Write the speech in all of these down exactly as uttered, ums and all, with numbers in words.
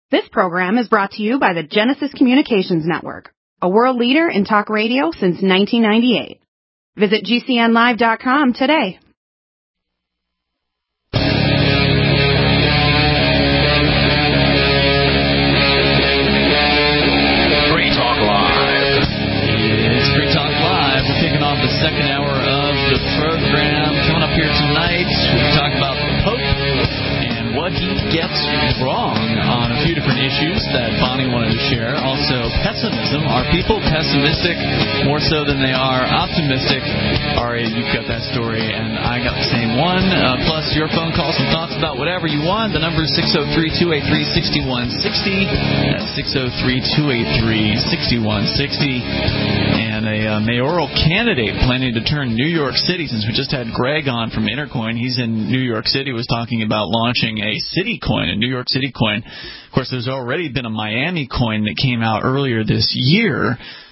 This program is brought to you by the Genesis Communications Network, a world leader in talk radio since nineteen ninety-eight. Visit G C N live dot com today. Free Talk Live. It's Free Talk Live. We're kicking off the second hour of the program. Coming up here tonight, we talk about the Pope and what he gets wrong on a few different issues that Bonnie wanted to share. Also, pessimism. Are people pessimistic more so than they are optimistic? Ari, you've got that story, and I got the same one. Uh, plus, your phone calls and thoughts about whatever you want. The number is six oh three, two eight three, six one six oh. That's six oh three, two eight three, six one six oh. And a uh, mayoral candidate planning to turn New York City, since we just had Greg on from Intercoin, he's in New York City, was talking about launching a city coin, a New York City coin. Of course, there's already been a Miami coin that came out earlier this year,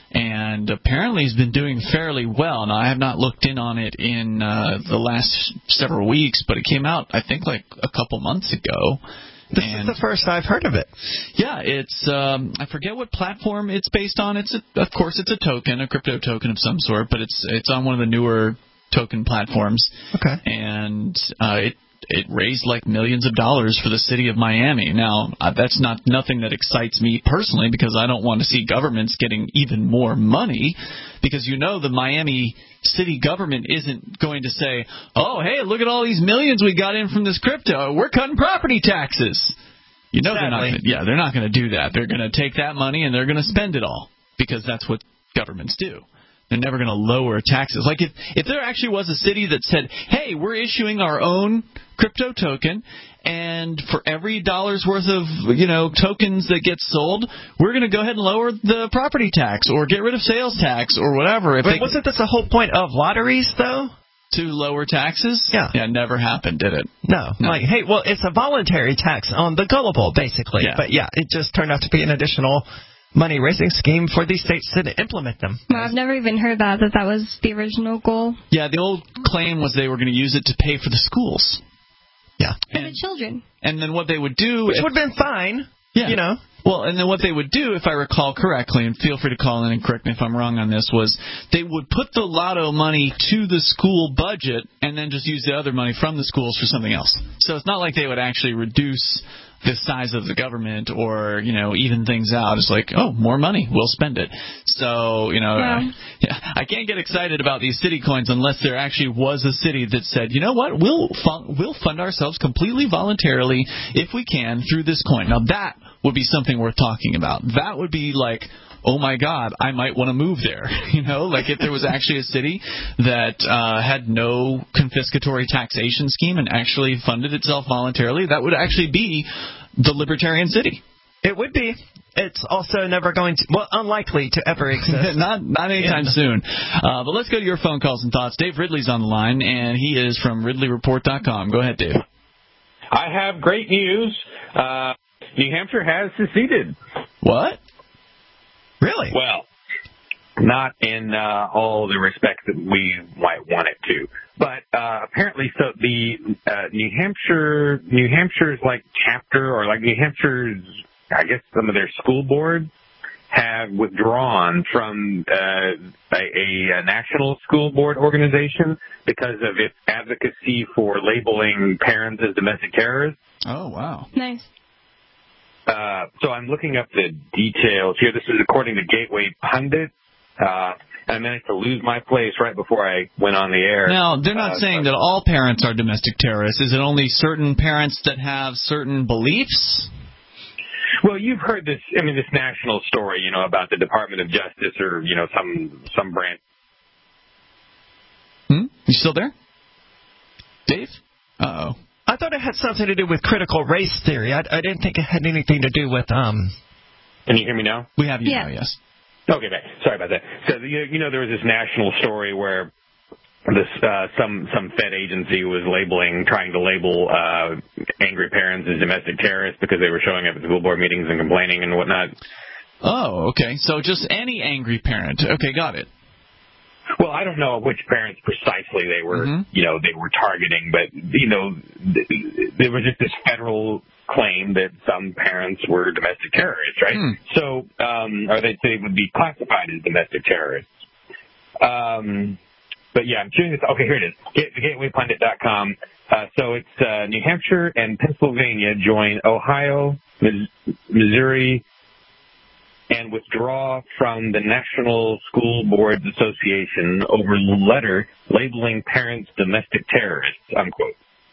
and apparently he's been doing fairly well. Now, I have not looked in on it in uh, the last several weeks, but it came out, I think, like a couple months ago. This and, is the first I've heard of it. Yeah, it's, um, I forget what platform it's based on. It's, a, of course, it's a token, a crypto token of some sort, but it's it's on one of the newer token platforms. Okay. And uh, it It raised like millions of dollars for the city of Miami. Now, uh, that's not nothing that excites me personally, because I don't want to see governments getting even more money, because you know the Miami city government isn't going to say, oh, hey, look at all these millions we got in from this crypto. We're cutting property taxes. You know, they're not gonna, yeah, they're not going to do that. They're going to take that money and they're going to spend it all, because that's what governments do. They're never going to lower taxes. Like if, if there actually was a city that said, hey, we're issuing our own crypto token, and for every dollar's worth of, you know, tokens that get sold, we're going to go ahead and lower the property tax or get rid of sales tax or whatever. If Wait, they, wasn't this the whole point of lotteries, though? To lower taxes? Yeah. Yeah, never happened, did it? No. no. Like, hey, well, it's a voluntary tax on the gullible, basically. Yeah. But, yeah, it just turned out to be an additional money-raising scheme for these states to implement them. Well, I've never even heard that, that that was the original goal. Yeah, the old claim was they were going to use it to pay for the schools. Yeah. For And the children. And then what they would do... Which if, would have been fine, yeah. you know. Well, and then what they would do, if I recall correctly, and feel free to call in and correct me if I'm wrong on this, was they would put the lotto money to the school budget and then just use the other money from the schools for something else. So it's not like they would actually reduce the size of the government or, you know, even things out. It's like, oh, more money, we'll spend it. So, you know, yeah. I, yeah, I can't get excited about these city coins unless there actually was a city that said, you know what, we'll fund, we'll fund ourselves completely voluntarily if we can through this coin. Now, that would be something worth talking about. That would be like, oh, my God, I might want to move there. You know, like if there was actually a city that uh, had no confiscatory taxation scheme and actually funded itself voluntarily, that would actually be the libertarian city. It would be. It's also never going to, well, unlikely to ever exist. not not anytime yeah. soon. Uh, but let's go to your phone calls and thoughts. Dave Ridley's on the line, and he is from Ridley Report dot com. Go ahead, Dave. I have great news. Uh, New Hampshire has seceded. What? Really? Well, not in uh, all the respects that we might want it to. But uh, apparently, so the uh, New Hampshire, New Hampshire's like chapter, or like New Hampshire's, I guess some of their school boards have withdrawn from uh, a, a national school board organization because of its advocacy for labeling parents as domestic terrorists. Oh, wow. Nice. Uh, so I'm looking up the details here. This is according to Gateway Pundit. Uh, I managed to lose my place right before I went on the air. Now, they're not uh, saying that all parents are domestic terrorists. Is it only certain parents that have certain beliefs? Well, you've heard this, I mean, this national story, you know, about the Department of Justice or, you know, some some branch. Hmm? You still there? Dave? Uh-oh. I thought it had something to do with critical race theory. I, I didn't think it had anything to do with... um. Can you hear me now? We have you yeah. now, yes. Okay, sorry about that. So, you know, there was this national story where this uh, some some Fed agency was labeling, trying to label uh, angry parents as domestic terrorists because they were showing up at school board meetings and complaining and whatnot. Oh, okay. So just any angry parent. Okay, got it. Well, I don't know which parents precisely they were, mm-hmm. you know, they were targeting, but, you know, th- there was just this federal claim that some parents were domestic terrorists, right? Hmm. So, um, or they'd say would be classified as domestic terrorists. Um, but yeah, I'm choosing this. Okay, here it is. Get, gateway pundit dot com. Uh, so it's uh, New Hampshire and Pennsylvania join Ohio, Missouri, and withdraw from the National School Boards Association over letter labeling parents domestic terrorists, unquote.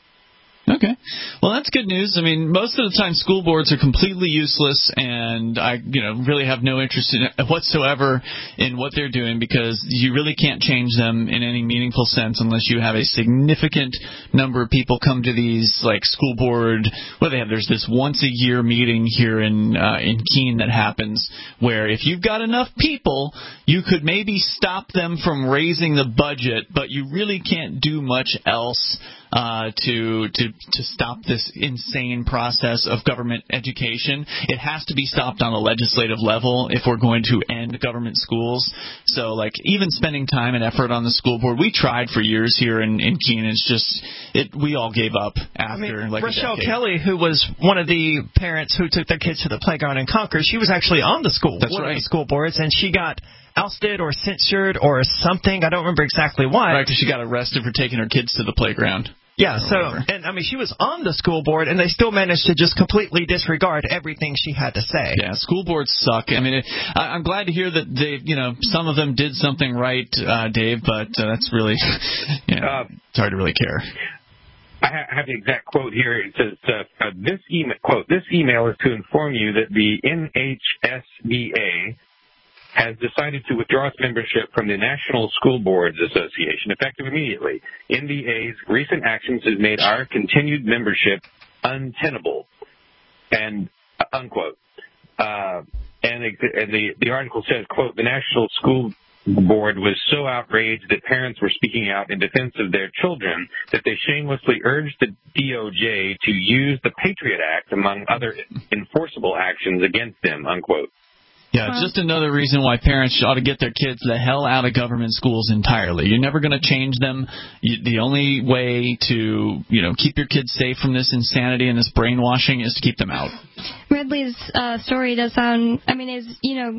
Okay. Well, that's good news. I mean, most of the time school boards are completely useless, and I, you know, really have no interest in whatsoever in what they're doing, because you really can't change them in any meaningful sense unless you have a significant number of people come to these, like, school board. What do they have? There's this once a year meeting here in uh, in Keene that happens where if you've got enough people, you could maybe stop them from raising the budget, but you really can't do much else Uh, to to to stop this insane process of government education. It has to be stopped on a legislative level if we're going to end government schools. So, like, even spending time and effort on the school board, we tried for years here in, in Keene. It's just, it we all gave up after, I mean, like, Rochelle a decade. Kelly, who was one of the parents who took their kids to the playground in Concord, she was actually on the school, That's one right. of the school boards, and she got ousted or censured or something. I don't remember exactly why. Right, because she got arrested for taking her kids to the playground. Yeah, so, and I mean, she was on the school board, and they still managed to just completely disregard everything she had to say. Yeah, school boards suck. I mean, it, I, I'm glad to hear that they, you know, some of them did something right, uh, Dave, but uh, that's really, you know, Uh, it's hard to really care. I have the exact quote here. It says, uh, uh, this email, quote, this email is to inform you that the N H S B A has decided to withdraw its membership from the National School Boards Association, effective immediately. N B A's recent actions has made our continued membership untenable, and uh, unquote. Uh, and the, and the, the article says, quote, the National School Board was so outraged that parents were speaking out in defense of their children that they shamelessly urged the D O J to use the Patriot Act, among other enforceable actions, against them, unquote. Yeah, it's just another reason why parents ought to get their kids the hell out of government schools entirely. You're never going to change them. You, the only way to, you know, keep your kids safe from this insanity and this brainwashing is to keep them out. Ridley's uh, story does sound, I mean, is, you know,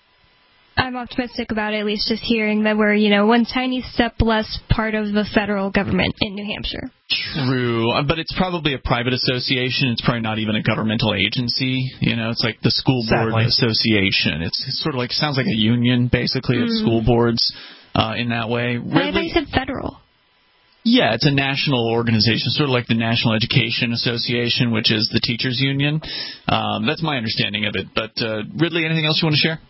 I'm optimistic about it, at least just hearing that we're, you know, one tiny step less part of the federal government in New Hampshire. True, but it's probably a private association. It's probably not even a governmental agency. You know, it's like the School Board Sadly. Association. It's, it's sort of like, sounds like a union, basically, Mm. of school boards uh, in that way. I thought Ridley, you said federal. yeah, it's a national organization, sort of like the National Education Association, which is the teachers' union. Um, that's my understanding of it. But, uh, Ridley, anything else you want to share?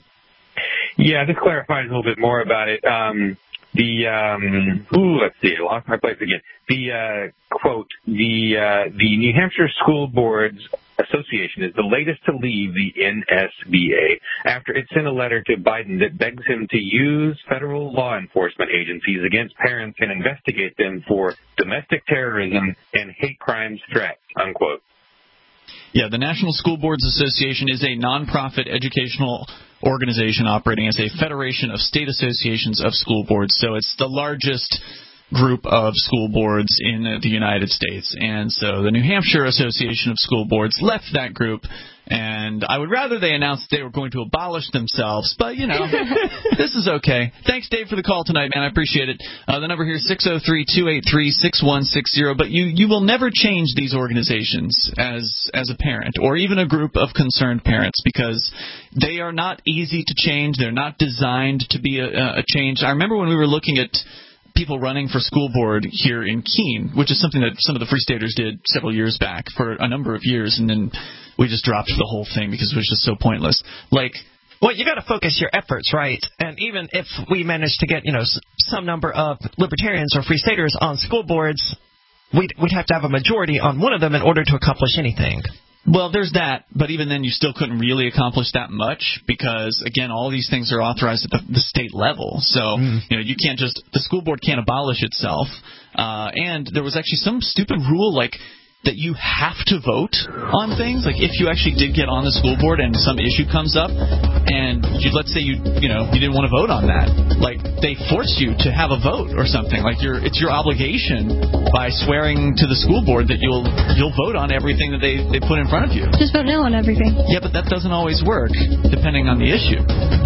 Yeah, this clarifies a little bit more about it. Um, the um, ooh, let's see, I lost my place again. The uh, quote: the uh, the New Hampshire School Boards Association is the latest to leave the N S B A after it sent a letter to Biden that begs him to use federal law enforcement agencies against parents and investigate them for domestic terrorism and hate crimes threats, unquote. Yeah, the National School Boards Association is a nonprofit educational organization operating as a federation of state associations of school boards. So it's the largest group of school boards in the United States. And so the New Hampshire Association of School Boards left that group, and I would rather they announced they were going to abolish themselves, but, you know, this is okay. Thanks, Dave, for the call tonight, man. I appreciate it. Uh, the number here is six oh three, two eight three, six one six zero, but you, you will never change these organizations as as a parent or even a group of concerned parents, because they are not easy to change. They're not designed to be a, a change. I remember when we were looking at people running for school board here in Keene, which is something that some of the Free Staters did several years back for a number of years, and then we just dropped the whole thing because it was just so pointless. Like, well, you got to focus your efforts, right? And even if we manage to get, you know, some number of libertarians or Free Staters on school boards, we'd, we'd have to have a majority on one of them in order to accomplish anything. Well, there's that, but even then you still couldn't really accomplish that much because, again, all these things are authorized at the, the state level. So, mm. you know, you can't just – the school board can't abolish itself. Uh, and there was actually some stupid rule like that you have to vote on things? Like, if you actually did get on the school board and some issue comes up, and you, let's say you you know you didn't want to vote on that, like they force you to have a vote or something. Like, you're, it's your obligation by swearing to the school board that you'll you'll vote on everything that they, they put in front of you. Just vote no on everything. Yeah, but that doesn't always work depending on the issue.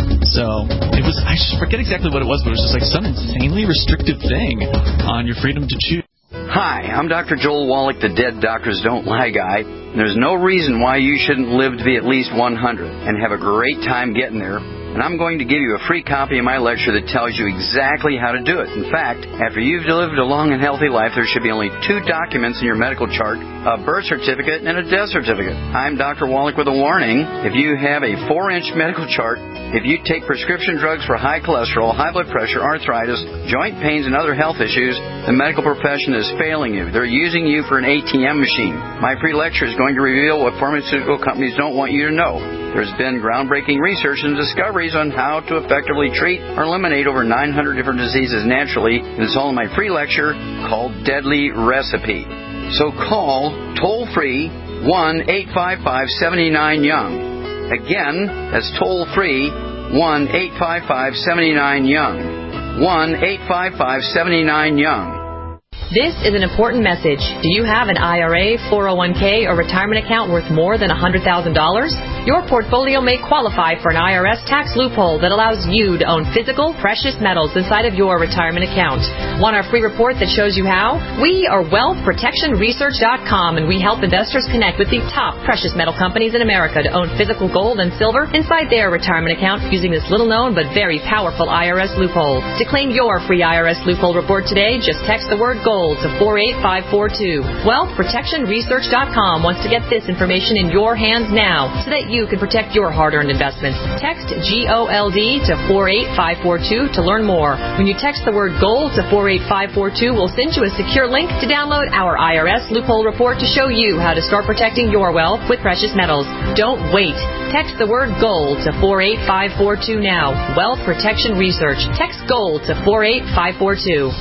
So it was, I just forget exactly what it was, but it was just like some insanely restrictive thing on your freedom to choose. Hi, I'm Doctor Joel Wallach, the Dead Doctors Don't Lie guy. There's no reason why you shouldn't live to be at least one hundred and have a great time getting there. And I'm going to give you a free copy of my lecture that tells you exactly how to do it. In fact, after you've lived a long and healthy life, there should be only two documents in your medical chart, a birth certificate and a death certificate. I'm Doctor Wallach with a warning. If you have a four-inch medical chart, if you take prescription drugs for high cholesterol, high blood pressure, arthritis, joint pains, and other health issues, the medical profession is failing you. They're using you for an A T M machine. My free lecture is going to reveal what pharmaceutical companies don't want you to know. There's been groundbreaking research and discoveries on how to effectively treat or eliminate over nine hundred different diseases naturally, and it's all in my free lecture called Deadly Recipe. So call toll-free one eight five five, seven nine, young. Again, that's toll-free one eight five five, seven nine, young. one eight five five, seven nine, young. This is an important message. Do you have an I R A, four oh one k, or retirement account worth more than one hundred thousand dollars? Your portfolio may qualify for an I R S tax loophole that allows you to own physical, precious metals inside of your retirement account. Want our free report that shows you how? We are wealth protection research dot com, and we help investors connect with the top precious metal companies in America to own physical gold and silver inside their retirement account using this little-known but very powerful I R S loophole. To claim your free I R S loophole report today, just text the word GOLD to four eight five four two. wealth protection research dot com wants to get this information in your hands now so that you can protect your hard-earned investments. Text G O L D to four eight five four two to learn more. When you text the word GOLD to four eight five four two, we'll send you a secure link to download our I R S loophole report to show you how to start protecting your wealth with precious metals. Don't wait. Text the word GOLD to four eight five four two now. Wealth Protection Research. Text GOLD to four eight five four two.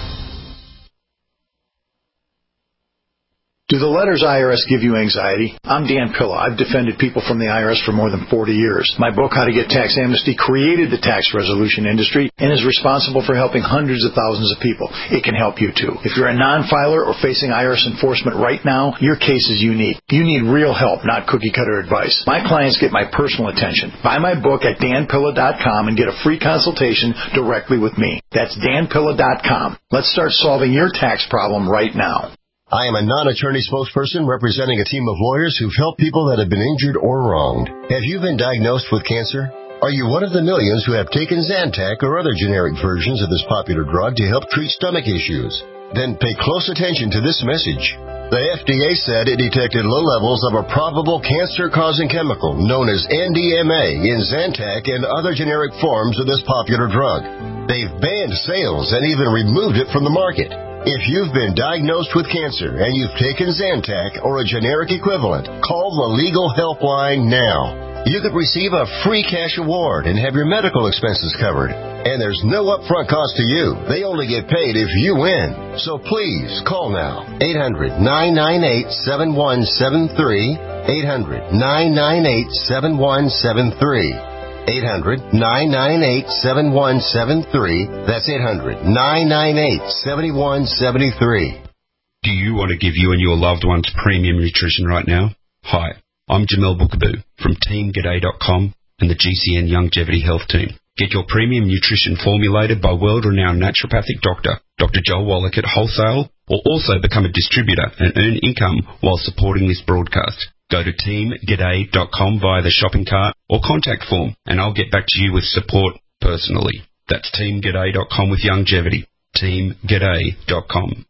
Do the letters I R S give you anxiety? I'm Dan Pilla. I've defended people from the I R S for more than forty years. My book, How to Get Tax Amnesty, created the tax resolution industry and is responsible for helping hundreds of thousands of people. It can help you, too. If you're a non-filer or facing I R S enforcement right now, your case is unique. You need real help, not cookie-cutter advice. My clients get my personal attention. Buy my book at dan pilla dot com and get a free consultation directly with me. That's dan pilla dot com. Let's start solving your tax problem right now. I am a non-attorney spokesperson representing a team of lawyers who've helped people that have been injured or wronged. Have you been diagnosed with cancer? Are you one of the millions who have taken Zantac or other generic versions of this popular drug to help treat stomach issues? Then pay close attention to this message. The F D A said it detected low levels of a probable cancer-causing chemical known as N D M A in Zantac and other generic forms of this popular drug. They've banned sales and even removed it from the market. If you've been diagnosed with cancer and you've taken Zantac or a generic equivalent, call the legal helpline now. You could receive a free cash award and have your medical expenses covered. And there's no upfront cost to you. They only get paid if you win. So please call now. eight hundred, nine nine eight, seven one seven three. eight hundred, nine nine eight, seven one seven three. eight hundred, nine nine eight, seven one seven three. That's eight hundred, nine nine eight, seven one seven three. Do you want to give you and your loved ones premium nutrition right now? Hi, I'm Jamel Bookaboo from team g'day dot com and the G C N Longevity Health Team. Get your premium nutrition formulated by world-renowned naturopathic doctor, Doctor Joel Wallach at wholesale, or also become a distributor and earn income while supporting this broadcast. Go to team g'day dot com via the shopping cart or contact form, and I'll get back to you with support personally. That's team g'day dot com with longevity. team g'day dot com.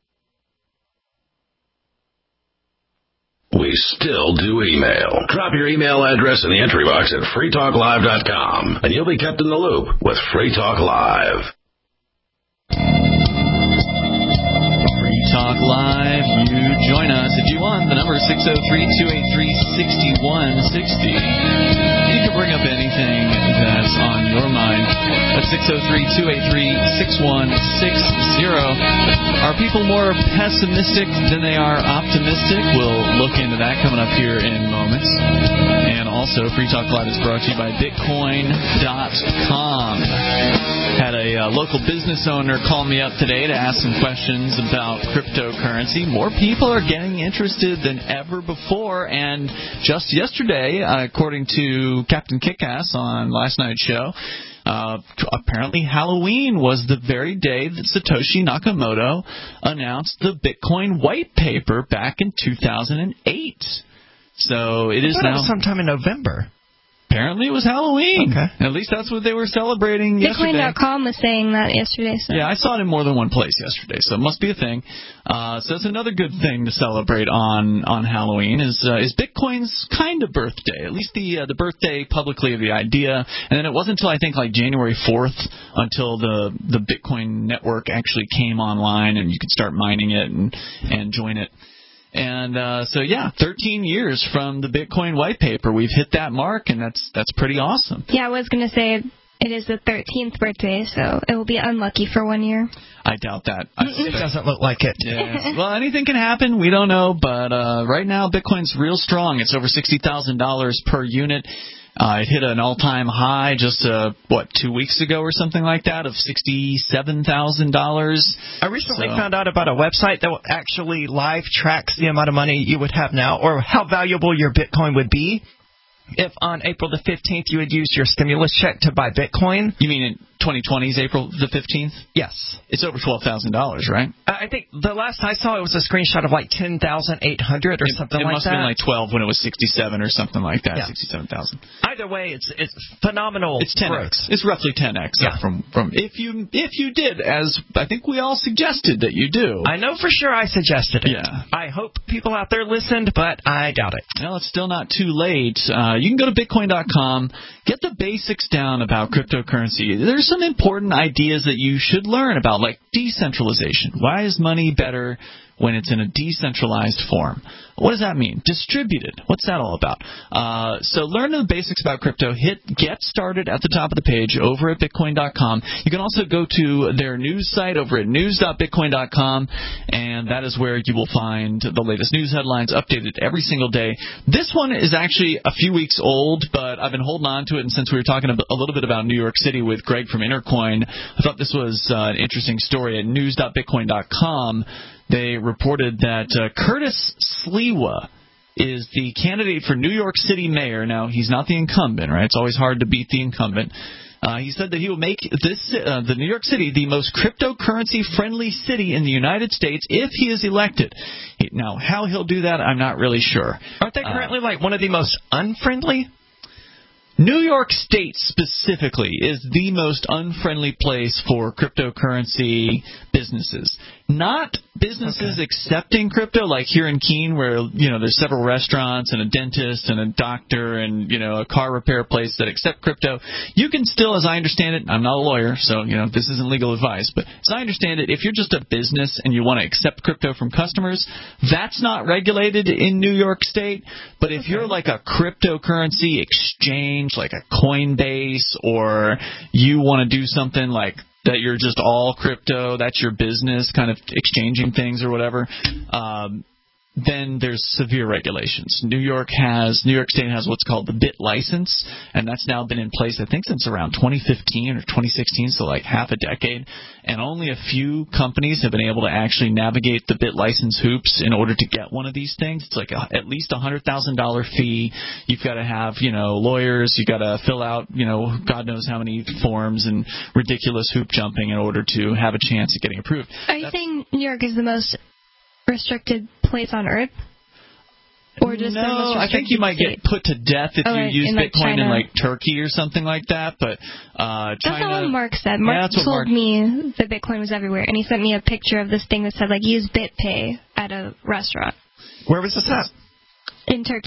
We still do email. Drop your email address in the entry box at free talk live dot com, and you'll be kept in the loop with Free Talk Live. Free Talk Live, you join us if you want. The number is six oh three, two eight three, six one six oh. You can bring up anything that's on your mind. That's six oh three, two eight three, six one six zero. Are people more pessimistic than they are optimistic? We'll look into that coming up here in moments. And also, Free Talk Live is brought to you by Bitcoin dot com. Had a uh, local business owner call me up today to ask some questions about cryptocurrency. More people are getting interested than ever before, and just yesterday, uh, according to Captain Kickass on last night's show, uh, apparently Halloween was the very day that Satoshi Nakamoto announced the Bitcoin white paper back in two thousand eight. So it is now it was sometime in November. Apparently it was Halloween. Okay. At least that's what they were celebrating yesterday. Bitcoin dot com was saying that yesterday. So. Yeah, I saw it in more than one place yesterday, so it must be a thing. Uh, so it's another good thing to celebrate on, on Halloween is uh, is Bitcoin's kind of birthday, at least the uh, the birthday publicly of the idea. And then it wasn't until I think like January fourth until the, the Bitcoin network actually came online and you could start mining it and, and join it. And uh, so, yeah, thirteen years from the Bitcoin white paper, we've hit that mark, and that's that's pretty awesome. Yeah, I was going to say it is the thirteenth birthday, so it will be unlucky for one year. I doubt that. I it doesn't look like it. Yes. Well, anything can happen. We don't know. But uh, right now, Bitcoin's real strong. It's over sixty thousand dollars per unit. Uh, it hit an all-time high just, uh, what, two weeks ago or something like that of sixty-seven thousand dollars. I recently so. found out about a website that actually live tracks the amount of money you would have now or how valuable your Bitcoin would be if on April the fifteenth you would use your stimulus check to buy Bitcoin. You mean in twenty twenty's April the fifteenth? Yes. It's over twelve thousand dollars, right? I think the last I saw it was a screenshot of like ten thousand eight hundred or it, something it like that. It must have been like twelve when it was sixty-seven or something like that, yeah. sixty-seven thousand. Either way, it's it's phenomenal. It's ten growth. x. It's roughly ten x yeah. from, from if you if you did, as I think we all suggested that you do. I know for sure I suggested it. Yeah. I hope people out there listened, but I doubt it. Well, it's still not too late. Uh, you can go to Bitcoin dot com, get the basics down about cryptocurrency. There's some important ideas that you should learn about, like decentralization. Why is money better when it's in a decentralized form? What does that mean? Distributed. What's that all about? Uh, so learn the basics about crypto. Hit Get Started at the top of the page over at Bitcoin dot com. You can also go to their news site over at news dot bitcoin dot com, and that is where you will find the latest news headlines updated every single day. This one is actually a few weeks old, but I've been holding on to it, and since we were talking a little bit about New York City with Greg from Intercoin, I thought this was uh, an interesting story at news dot bitcoin dot com. They reported that uh, Curtis Sliwa is the candidate for New York City mayor. Now, he's not the incumbent, right? It's always hard to beat the incumbent. Uh, he said that he will make this uh, the New York City the most cryptocurrency-friendly city in the United States if he is elected. He, now, how he'll do that, I'm not really sure. Aren't they currently uh, like one of the most unfriendly? New York State specifically is the most unfriendly place for cryptocurrency businesses. Not businesses okay. accepting crypto, like here in Keene, where you know there's several restaurants and a dentist and a doctor and you know a car repair place that accept crypto. You can still, as I understand it, I'm not a lawyer, so you know this isn't legal advice, but as I understand it, if you're just a business and you want to accept crypto from customers, that's not regulated in New York State. But if okay. you're like a cryptocurrency exchange, like a Coinbase, or you want to do something like that you're just all crypto, that's your business, kind of exchanging things or whatever, um, then there's severe regulations. New York has, New York State has what's called the BIT license, and that's now been in place, I think, since around twenty fifteen or twenty sixteen, so like half a decade. And only a few companies have been able to actually navigate the BIT license hoops in order to get one of these things. It's like a, at least a one hundred thousand dollars fee. You've got to have, you know, lawyers. You've got to fill out, you know, God knows how many forms and ridiculous hoop jumping in order to have a chance at getting approved. Are you That's, saying New York is the most restricted place on earth? Or just no, the most I think you might state? get put to death if oh, you in, use in Bitcoin like in like Turkey or something like that. But uh, China. That's not what Mark said. Mark yeah, told Mark, me that Bitcoin was everywhere, and he sent me a picture of this thing that said like use BitPay at a restaurant. Where was this at? In Turkey.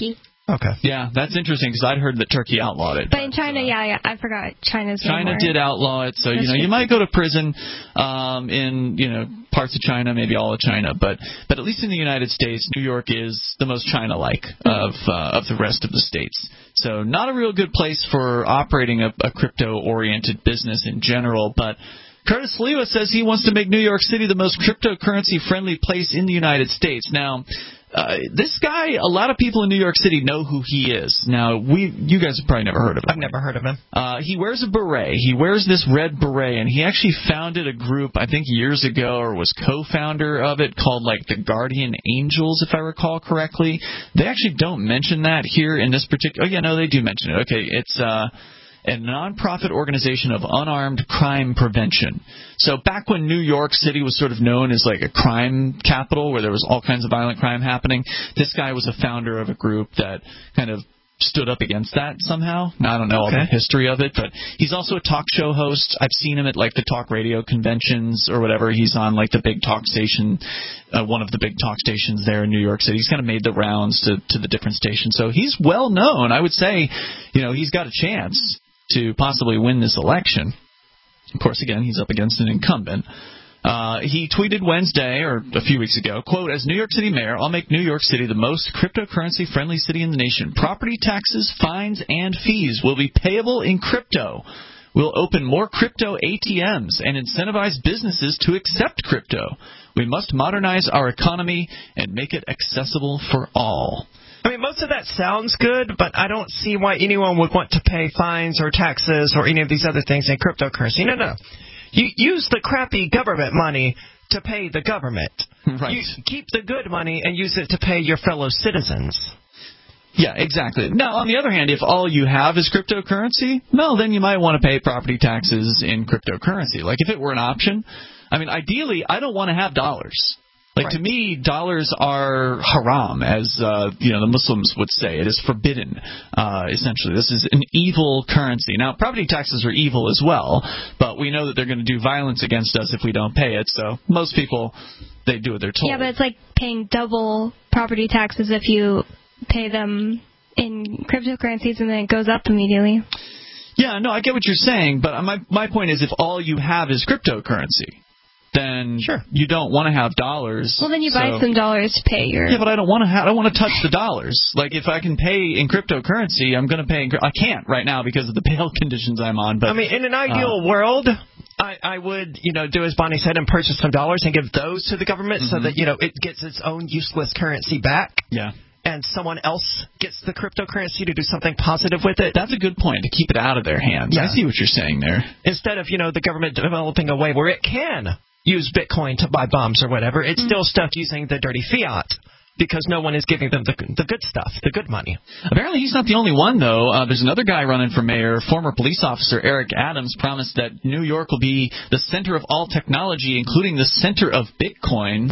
Okay. Yeah, that's interesting because I'd heard that Turkey outlawed it. But in China, yeah, yeah, I forgot. China's no China more. did outlaw it, so, you know, you might go to prison um, in, you know, parts of China, maybe all of China, but but at least in the United States, New York is the most China-like of uh, of the rest of the states. So not a real good place for operating a, a crypto-oriented business in general, but Curtis Sliwa says he wants to make New York City the most cryptocurrency-friendly place in the United States. Now, uh, this guy, a lot of people in New York City know who he is. Now, we, you guys have probably never heard of him. I've never heard of him. Uh, he wears a beret. He wears this red beret, and he actually founded a group, I think years ago, or was co-founder of it, called, like, the Guardian Angels, if I recall correctly. They actually don't mention that here in this particular... Oh, yeah, no, they do mention it. Okay, it's... Uh, a nonprofit organization of unarmed crime prevention. So back when New York City was sort of known as like a crime capital where there was all kinds of violent crime happening, this guy was a founder of a group that kind of stood up against that somehow. Now, I don't know okay. all the history of it, but he's also a talk show host. I've seen him at like the talk radio conventions or whatever. He's on like the big talk station, uh, one of the big talk stations there in New York City. He's kind of made the rounds to, to the different stations. So he's well known. I would say, you know, he's got a chance to possibly win this election. Of course, again, he's up against an incumbent. Uh, he tweeted Wednesday, or a few weeks ago, quote, "As New York City mayor, I'll make New York City the most cryptocurrency-friendly city in the nation. Property taxes, fines, and fees will be payable in crypto. We'll open more crypto A T Ms and incentivize businesses to accept crypto. We must modernize our economy and make it accessible for all." I mean, most of that sounds good, but I don't see why anyone would want to pay fines or taxes or any of these other things in cryptocurrency. No, no. You use the crappy government money to pay the government. Right. You keep the good money and use it to pay your fellow citizens. Yeah, exactly. Now, on the other hand, if all you have is cryptocurrency, well, then you might want to pay property taxes in cryptocurrency. Like, if it were an option, I mean, ideally, I don't want to have dollars. Like, right. To me, dollars are haram, as, uh, you know, the Muslims would say. It is forbidden, uh, essentially. This is an evil currency. Now, property taxes are evil as well, but we know that they're going to do violence against us if we don't pay it. So most people, they do what they're told. Yeah, but it's like paying double property taxes if you pay them in cryptocurrencies and then it goes up immediately. Yeah, no, I get what you're saying, but my my point is if all you have is cryptocurrency, then sure. you don't want to have dollars. Well, then you so. buy some dollars to pay your... Yeah, but I don't want to have, I don't want to touch the dollars. Like, if I can pay in cryptocurrency, I'm going to pay in... I can't right now because of the bail conditions I'm on. But I mean, in an ideal uh, world, I, I would, you know, do as Bonnie said and purchase some dollars and give those to the government mm-hmm. so that, you know, it gets its own useless currency back. Yeah. And someone else gets the cryptocurrency to do something positive with it. That's a good point, to keep it out of their hands. Yeah. I see what you're saying there. Instead of, you know, the government developing a way where it can use Bitcoin to buy bombs or whatever, it's mm-hmm. still stuck using the dirty fiat because no one is giving them the, the good stuff, the good money. Apparently he's not the only one, though. Uh, there's another guy running for mayor. Former police officer Eric Adams promised that New York will be the center of all technology, including the center of Bitcoins.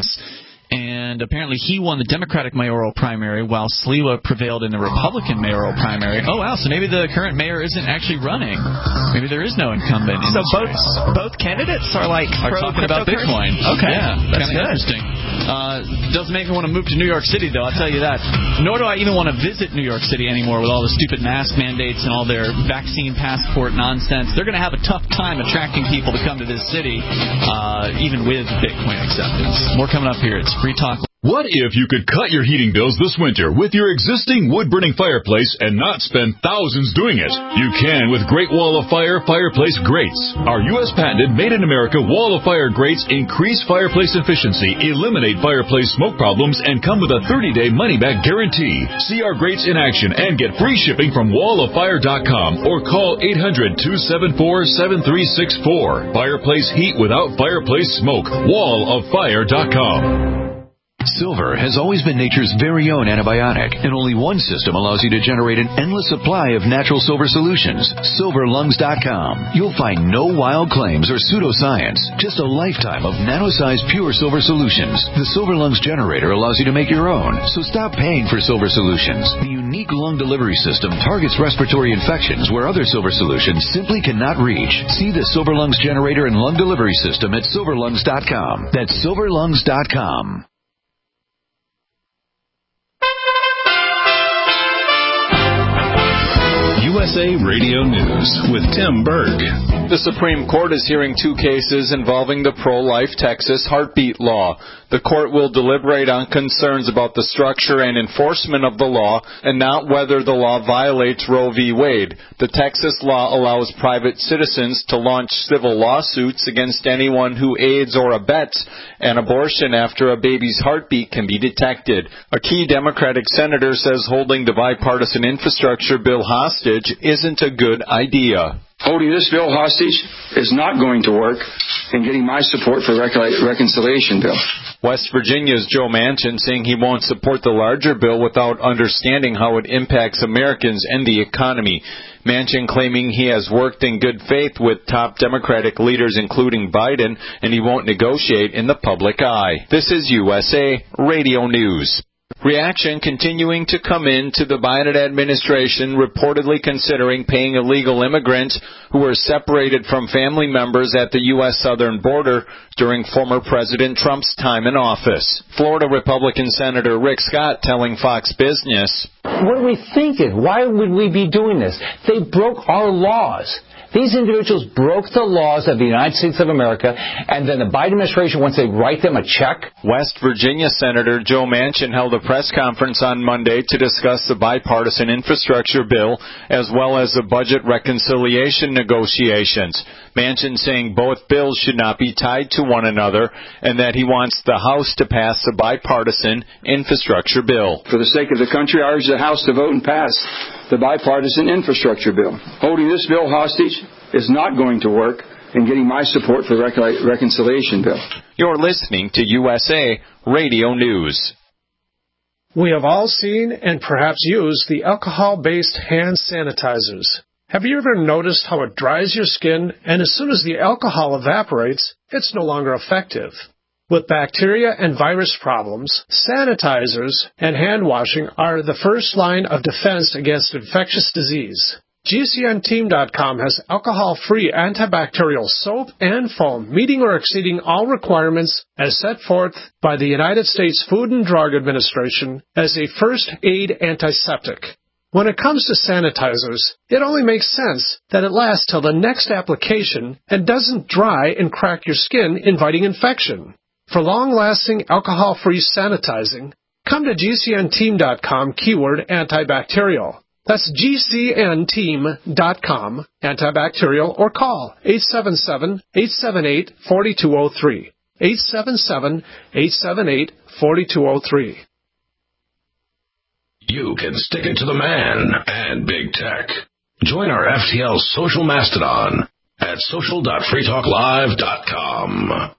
And apparently he won the Democratic mayoral primary while Sliwa prevailed in the Republican mayoral primary. Oh, wow, so maybe the current mayor isn't actually running. Maybe there is no incumbent in So both race. both candidates are like are talking about Bitcoin. Okay. Yeah, that's kind of interesting. Uh, doesn't make me want to move to New York City, though, I'll tell you that. Nor do I even want to visit New York City anymore with all the stupid mask mandates and all their vaccine passport nonsense. They're going to have a tough time attracting people to come to this city, uh, even with Bitcoin acceptance. More coming up here. It's Free Talk. What if you could cut your heating bills this winter with your existing wood-burning fireplace and not spend thousands doing it? You can with Great Wall of Fire Fireplace Grates. Our U S patented made-in-America Wall of Fire grates increase fireplace efficiency, eliminate fireplace smoke problems, and come with a thirty-day money-back guarantee. See our grates in action and get free shipping from wall of fire dot com or call eight hundred, two seven four, seven three six four. Fireplace heat without fireplace smoke. wall of fire dot com. Silver has always been nature's very own antibiotic, and only one system allows you to generate an endless supply of natural silver solutions. silver lungs dot com. You'll find no wild claims or pseudoscience, just a lifetime of nano-sized pure silver solutions. The Silver Lungs generator allows you to make your own, so stop paying for silver solutions. The unique lung delivery system targets respiratory infections where other silver solutions simply cannot reach. See the Silver Lungs generator and lung delivery system at silver lungs dot com. That's silver lungs dot com. S A Radio News with Tim Berg. The Supreme Court is hearing two cases involving the pro-life Texas heartbeat law. The court will deliberate on concerns about the structure and enforcement of the law and not whether the law violates Roe v. Wade. The Texas law allows private citizens to launch civil lawsuits against anyone who aids or abets an abortion after a baby's heartbeat can be detected. A key Democratic senator says holding the bipartisan infrastructure bill hostage isn't a good idea. Holding this bill hostage is not going to work in getting my support for the recon- reconciliation bill. West Virginia's Joe Manchin saying he won't support the larger bill without understanding how it impacts Americans and the economy. Manchin claiming he has worked in good faith with top Democratic leaders, including Biden, and he won't negotiate in the public eye. This is U S A Radio News. Reaction continuing to come in to the Biden administration reportedly considering paying illegal immigrants who were separated from family members at the U S southern border during former President Trump's time in office. Florida Republican Senator Rick Scott telling Fox Business, "What are we thinking? Why would we be doing this? They broke our laws. These individuals broke the laws of the United States of America, and then the Biden administration, once they write them a check." West Virginia Senator Joe Manchin held a press conference on Monday to discuss the bipartisan infrastructure bill as well as the budget reconciliation negotiations. Manchin saying both bills should not be tied to one another and that he wants the House to pass the bipartisan infrastructure bill. For the sake of the country, I urge the House to vote and pass the bipartisan infrastructure bill. Holding this bill hostage is not going to work in getting my support for the recon- reconciliation bill. You're listening to U S A Radio News. We have all seen and perhaps used the alcohol-based hand sanitizers. Have you ever noticed how it dries your skin, and as soon as the alcohol evaporates, it's no longer effective? With bacteria and virus problems, sanitizers and hand washing are the first line of defense against infectious disease. G C N team dot com has alcohol-free antibacterial soap and foam meeting or exceeding all requirements as set forth by the United States Food and Drug Administration as a first aid antiseptic. When it comes to sanitizers, it only makes sense that it lasts till the next application and doesn't dry and crack your skin, inviting infection. For long-lasting alcohol-free sanitizing, come to G C N team dot com keyword antibacterial. That's G C N team dot com antibacterial, or call eight seven seven, eight seven eight, four two zero three. eight seven seven, eight seven eight, four two zero three. You can stick it to the man and big tech. Join our F T L social mastodon at social dot free talk live dot com.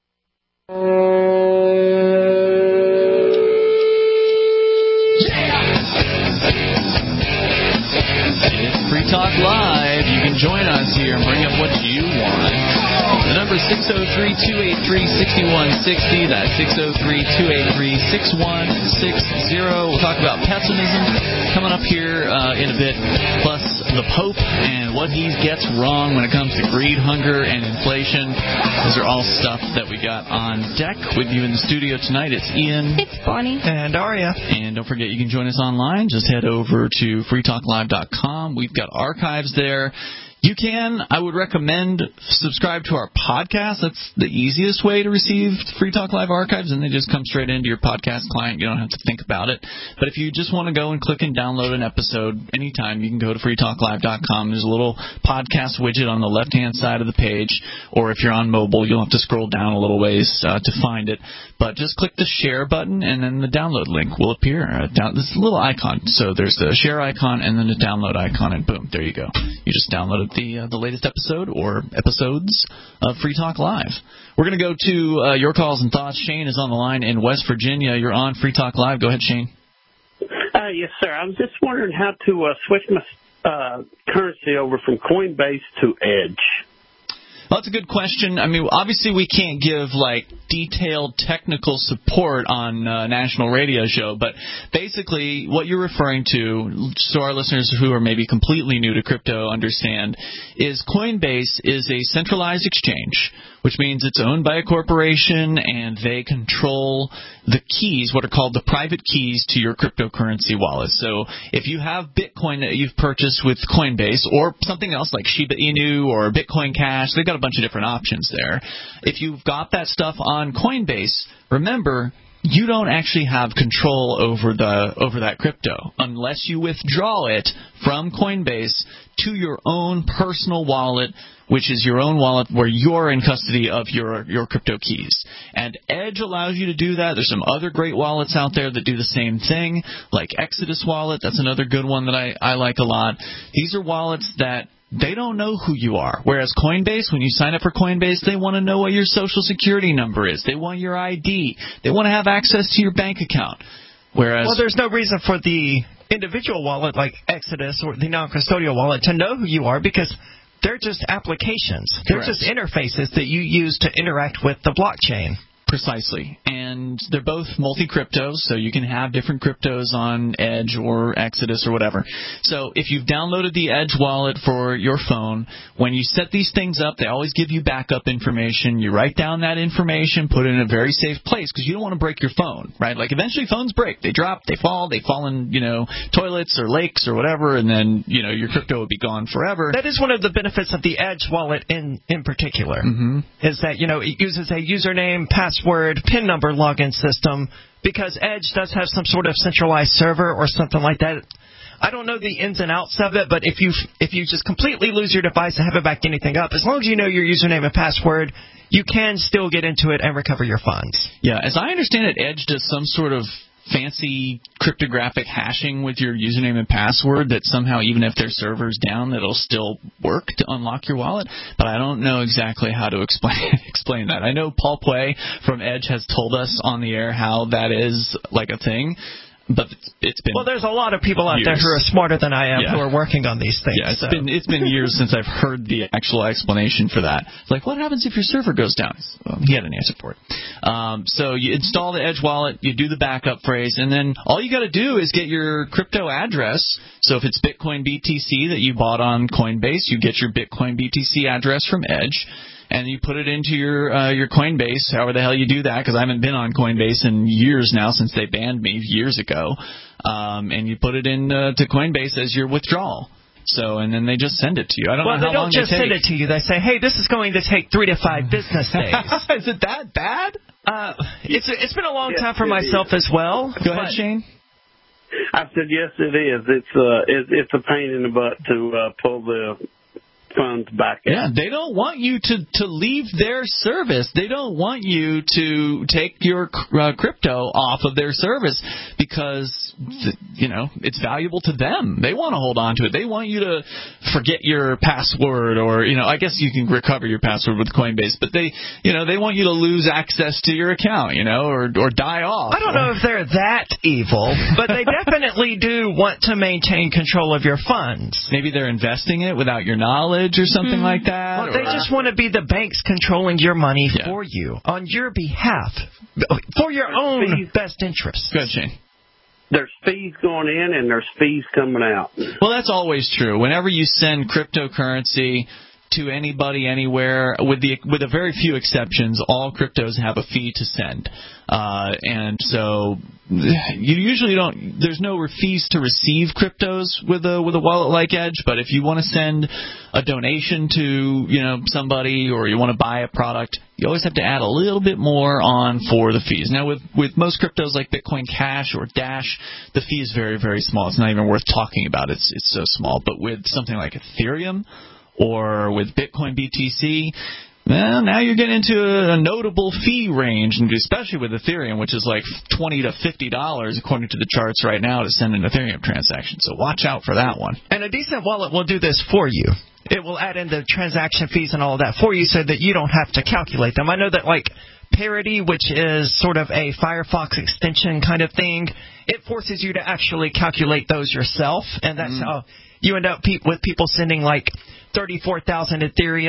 It's Free Talk Live. You can join us here and bring up what you want. The number is six oh three, two eight three, six one six oh. That's six oh three, two eight three, six one six oh. We'll talk about pessimism coming up here uh, in a bit, plus the Pope and what he gets wrong when it comes to greed, hunger, and inflation. Those are all stuff that we got on deck. With you in the studio tonight, it's Ian. It's Bonnie. And Aria. And don't forget, you can join us online. Just head over to free talk live dot com. We've got archives there. You can, I would recommend, subscribe to our podcast. That's the easiest way to receive Free Talk Live archives, and they just come straight into your podcast client. You don't have to think about it. But if you just want to go and click and download an episode anytime, you can go to free talk live dot com. There's a little podcast widget on the left-hand side of the page, or if you're on mobile, you'll have to scroll down a little ways uh, to find it. But just click the share button, and then the download link will appear. Uh, down, this little icon. So there's the share icon, and then the download icon, and boom, there you go. You just downloaded the uh, the latest episode or episodes of Free Talk Live. We're going to go to uh, your calls and thoughts. Shane is on the line in West Virginia. You're on Free Talk Live. Go ahead, Shane. Uh, yes, sir. I was just wondering how to uh, switch my uh, currency over from Coinbase to Edge. Well, that's a good question. I mean, obviously we can't give, like, detailed technical support on a national radio show, but basically what you're referring to, so our listeners who are maybe completely new to crypto understand, is Coinbase is a centralized exchange, which means it's owned by a corporation and they control the keys, what are called the private keys to your cryptocurrency wallet. So if you have Bitcoin that you've purchased with Coinbase or something else like Shiba Inu or Bitcoin Cash, they've got a bunch of different options there. If you've got that stuff on Coinbase, remember, you don't actually have control over the over that crypto unless you withdraw it from Coinbase to your own personal wallet, which is your own wallet where you're in custody of your your crypto keys. And Edge allows you to do that. There's some other great wallets out there that do the same thing, like Exodus Wallet. That's another good one that I, I like a lot. These are wallets that they don't know who you are. Whereas Coinbase, when you sign up for Coinbase, they want to know what your social security number is. They want your I D. They want to have access to your bank account. Whereas, well, there's no reason for the individual wallet like Exodus or the non-custodial wallet to know who you are because they're just applications. They're Correct. just interfaces that you use to interact with the blockchain. Precisely. And they're both multi-cryptos, so you can have different cryptos on Edge or Exodus or whatever. So if you've downloaded the Edge wallet for your phone, when you set these things up, they always give you backup information. You write down that information, put it in a very safe place because you don't want to break your phone, right? Like eventually phones break. They drop, they fall, they fall in, you know, toilets or lakes or whatever, and then, you know, your crypto would be gone forever. That is one of the benefits of the Edge wallet in, in particular, mm-hmm. is that, you know, it uses a username, password, Password, PIN number login system, because Edge does have some sort of centralized server or something like that. I don't know the ins and outs of it, but if you if you just completely lose your device and haven't backed anything up, as long as you know your username and password, you can still get into it and recover your funds. Yeah, as I understand it, Edge does some sort of fancy cryptographic hashing with your username and password that somehow, even if their server's down, it'll still work to unlock your wallet. But I don't know exactly how to explain explain that. I know Paul Pui from Edge has told us on the air how that is like a thing. But it's, it's been well. There's a lot of people out years. there who are smarter than I am yeah. who are working on these things. Yeah, it's so. been it's been years since I've heard the actual explanation for that. It's like, what happens if your server goes down? Well, he had an answer for it. Um, so you install the Edge wallet, you do the backup phrase, and then all you got to do is get your crypto address. So if it's Bitcoin B T C that you bought on Coinbase, you get your Bitcoin B T C address from Edge. And you put it into your uh, your Coinbase, however the hell you do that, because I haven't been on Coinbase in years now since they banned me years ago. Um, and you put it in uh, to Coinbase as your withdrawal. So, and then they just send it to you. I don't well, know how they don't long just they take. send it to you. They say, hey, this is going to take three to five business days. Is it that bad? Uh, it's it's been a long yes, time for myself is. as well. Go ahead, Shane. I said, yes, it is. It's uh, it, it's a pain in the butt to uh, pull the funds back in. Yeah, they don't want you to, to leave their service. They don't want you to take your uh, crypto off of their service because, you know, it's valuable to them. They want to hold on to it. They want you to forget your password or, you know, I guess you can recover your password with Coinbase, but they, you know, they want you to lose access to your account, you know, or, or die off. I don't know if they're that evil, but they definitely do want to maintain control of your funds. Maybe they're investing it without your knowledge or something mm-hmm. like that. Well, they or... just want to be the banks controlling your money yeah. for you, on your behalf, for your there's own fees. best interest. Good, Shane. There's fees going in and there's fees coming out. Well, that's always true. Whenever you send cryptocurrency to anybody, anywhere, with the with a very few exceptions, all cryptos have a fee to send. Uh, and so you usually don't, there's no fees to receive cryptos with a with a wallet like Edge, but if you want to send a donation to, you know, somebody or you want to buy a product, you always have to add a little bit more on for the fees. Now, with, with most cryptos like Bitcoin Cash or Dash, the fee is very, very small. It's not even worth talking about. It's it's so small. But with something like Ethereum or with Bitcoin B T C, well, now you're getting into a, a notable fee range, and especially with Ethereum, which is like twenty to fifty dollars according to the charts right now to send an Ethereum transaction. So watch out for that one. And a decent wallet will do this for you. It will add in the transaction fees and all of that for you so that you don't have to calculate them. I know that, like, Parity, which is sort of a Firefox extension kind of thing, it forces you to actually calculate those yourself, and that's mm. how you end up pe- with people sending, like, thirty-four thousand Ethereum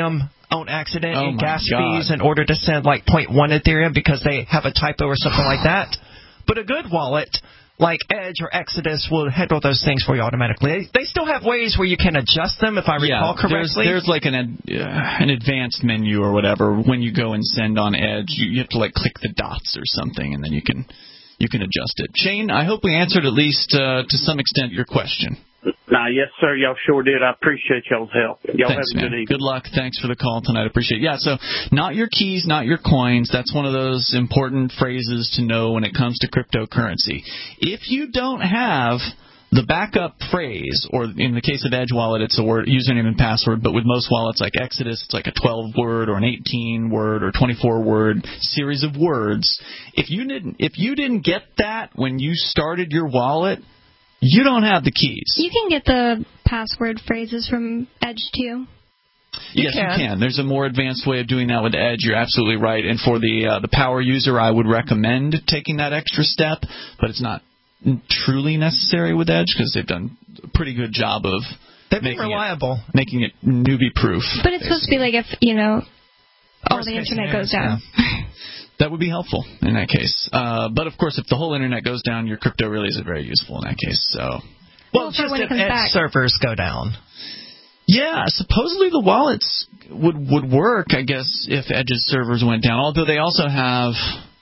own accident Oh in my gas God. fees in order to send like zero point one Ethereum because they have a typo or something like that. But a good wallet like Edge or Exodus will handle those things for you automatically. They, they still have ways where you can adjust them, if I recall yeah, correctly. There's, there's like an uh, an advanced menu or whatever when you go and send on Edge. You, you have to like click the dots or something, and then you can you can adjust it. Shane, I hope we answered at least uh, to some extent your question. Nah, yes, sir. Y'all sure did. I appreciate y'all's help. Y'all Thanks, have a man. good evening. Good luck. Thanks for the call tonight. I appreciate it. Yeah, so not your keys, not your coins. That's one of those important phrases to know when it comes to cryptocurrency. If you don't have the backup phrase, or in the case of Edge Wallet, it's a word, username and password, but with most wallets like Exodus, it's like a twelve-word or an eighteen-word or twenty-four-word series of words. If you didn't, if you didn't get that when you started your wallet, you don't have the keys. You can get the password phrases from Edge, too. You yes, can. you can. There's a more advanced way of doing that with Edge. You're absolutely right. And for the uh, the power user, I would recommend taking that extra step, but it's not truly necessary with Edge because they've done a pretty good job of They've making been reliable. It, making it newbie-proof. But it's supposed to be like if, you know, all Worst the case internet scenario, goes down. Yeah. That would be helpful in that case. Uh, but, of course, if the whole internet goes down, your crypto really isn't very useful in that case. So, Well, well just when if it comes Edge back. servers go down. Yeah, supposedly the wallets would would work, I guess, if Edge's servers went down. Although they also have...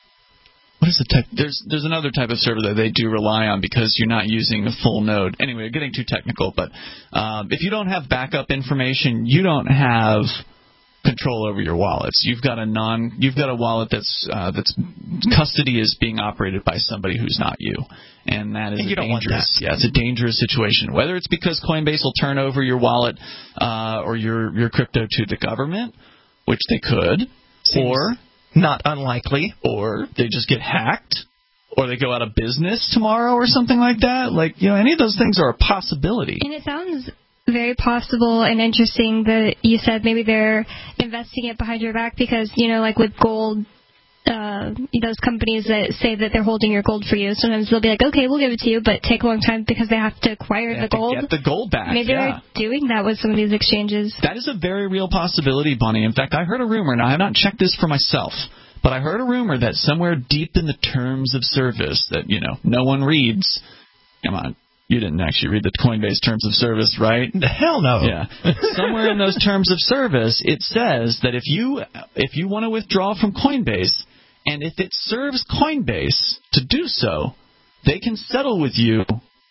What is the type? There's there's another type of server that they do rely on because you're not using a full node. Anyway, we're getting too technical, but um, if you don't have backup information, you don't have control over your wallets. You've got a non you've got a wallet that's uh, that's custody is being operated by somebody who's not you, and that is and a you don't want dangerous that. yeah it's a dangerous situation. Whether it's because Coinbase will turn over your wallet uh, or your your crypto to the government, which they could, Seems or not unlikely, or they just get hacked, or they go out of business tomorrow or something like that. Like, you know, any of those things are a possibility. And it sounds very possible and interesting that you said maybe they're investing it behind your back because, you know, like with gold, uh, those companies that say that they're holding your gold for you, sometimes they'll be like, okay, we'll give it to you, but take a long time because they have to acquire They the have to gold. get the gold back. Maybe yeah. they're doing that with some of these exchanges. That is a very real possibility, Bunny. In fact, I heard a rumor, and I have not checked this for myself, but I heard a rumor that somewhere deep in the terms of service that, you know, no one reads. Come on. You didn't actually read the Coinbase terms of service, right? Hell no. Yeah. Somewhere in those terms of service, it says that if you if you want to withdraw from Coinbase, and if it serves Coinbase to do so, they can settle with you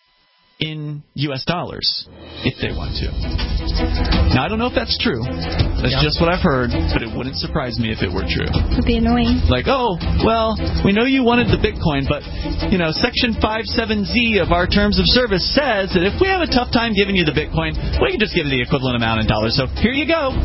in U S dollars if they want to. Now, I don't know if that's true. That's yeah. just what I've heard, but it wouldn't surprise me if it were true. It would be annoying. Like, oh, well, we know you wanted the Bitcoin, but, you know, Section fifty-seven Z of our terms of service says that if we have a tough time giving you the Bitcoin, we can just give you the equivalent amount in dollars. So here you go.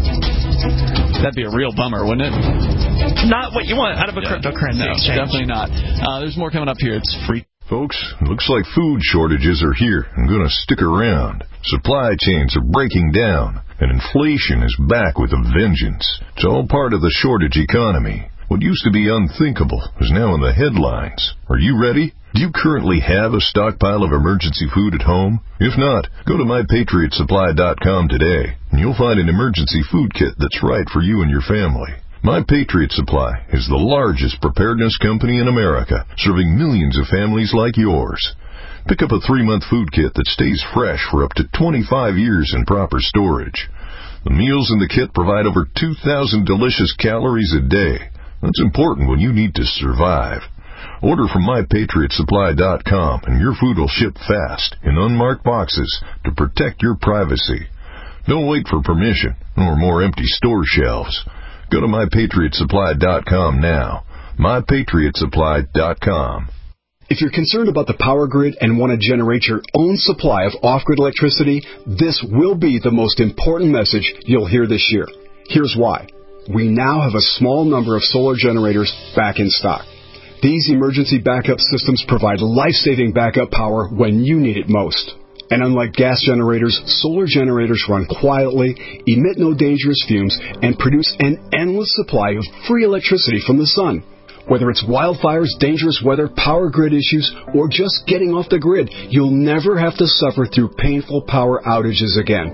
That'd be a real bummer, wouldn't it? Not what you want out of a yeah. cryptocurrency no, exchange. Definitely not. Uh, there's more coming up here. It's free. Folks, looks like food shortages are here and going to stick around. Supply chains are breaking down, and inflation is back with a vengeance. It's all part of the shortage economy. What used to be unthinkable is now in the headlines. Are you ready? Do you currently have a stockpile of emergency food at home? If not, go to my patriot supply dot com today, and you'll find an emergency food kit that's right for you and your family. My Patriot Supply is the largest preparedness company in America, serving millions of families like yours. Pick up a three-month food kit that stays fresh for up to twenty-five years in proper storage. The meals in the kit provide over two thousand delicious calories a day. That's important when you need to survive. Order from my patriot supply dot com and your food will ship fast in unmarked boxes to protect your privacy. Don't wait for permission or more empty store shelves. Go to my patriot supply dot com now. my patriot supply dot com. If you're concerned about the power grid and want to generate your own supply of off-grid electricity, this will be the most important message you'll hear this year. Here's why. We now have a small number of solar generators back in stock. These emergency backup systems provide life-saving backup power when you need it most. And unlike gas generators, solar generators run quietly, emit no dangerous fumes, and produce an endless supply of free electricity from the sun. Whether it's wildfires, dangerous weather, power grid issues, or just getting off the grid, you'll never have to suffer through painful power outages again.